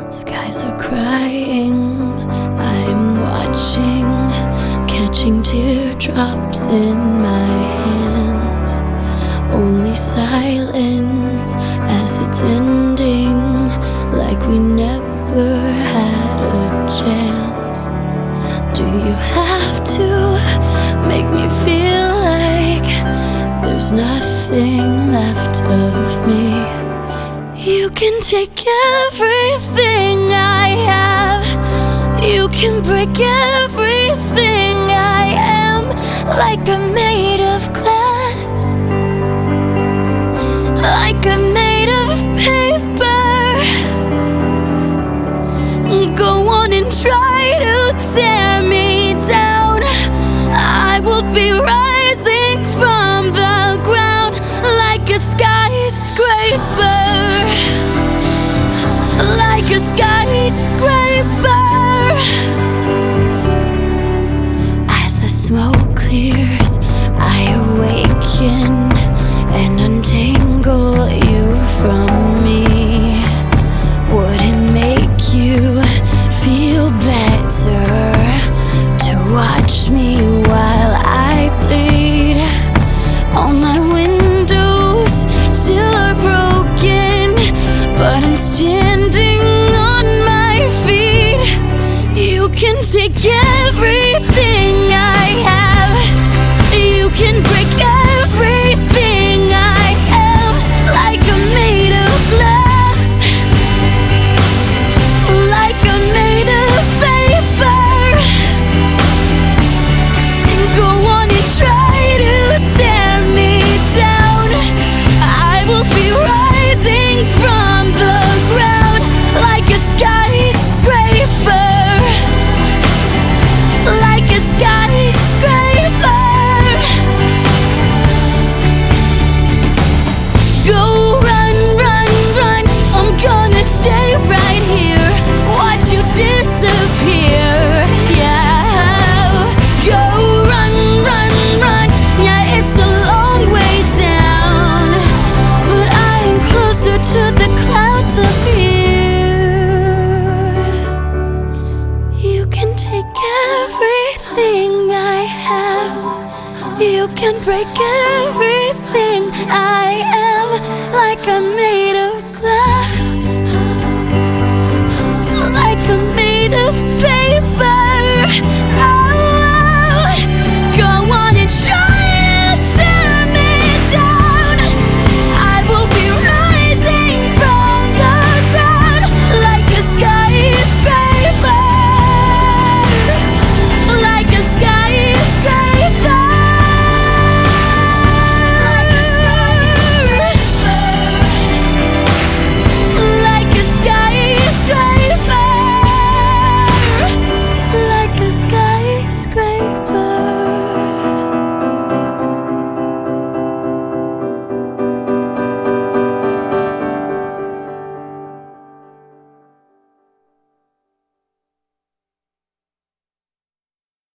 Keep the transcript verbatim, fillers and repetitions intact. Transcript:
Skies are crying, I'm watching, catching teardrops in my hands. Only silence as it's ending, like we never had a chance. Do you have to make me feel like there's nothing left of me? You can take everything I have, you can break everything I am, like I'm made of glass, like I'm made of paper. Go on and try to tear me down, I will be rising from the ground like a skyscraper, like a skyscraper. As the smoke clears, I awaken and untangle you from me. Would it make you feel better to watch me while I bleed? All my windows still are broken, but I'm standing on my feet. You can take everything I have, you can break everything I am, like I'm made of glass, like I'm made of paper. And go on and try to tear me down, I will be rising from the ground like a skyscraper, like a skyscraper. Go run, run, run, I'm gonna stay right here, watch you disappear. Yeah, go run, run, run, yeah, it's a long way down, but I am closer to the clouds up here. You can take everything I have, you can break everything I am, like I'm made of